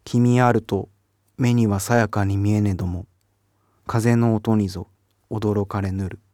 君あると目にはさやかに見えねども、風の音にぞ驚かれぬる。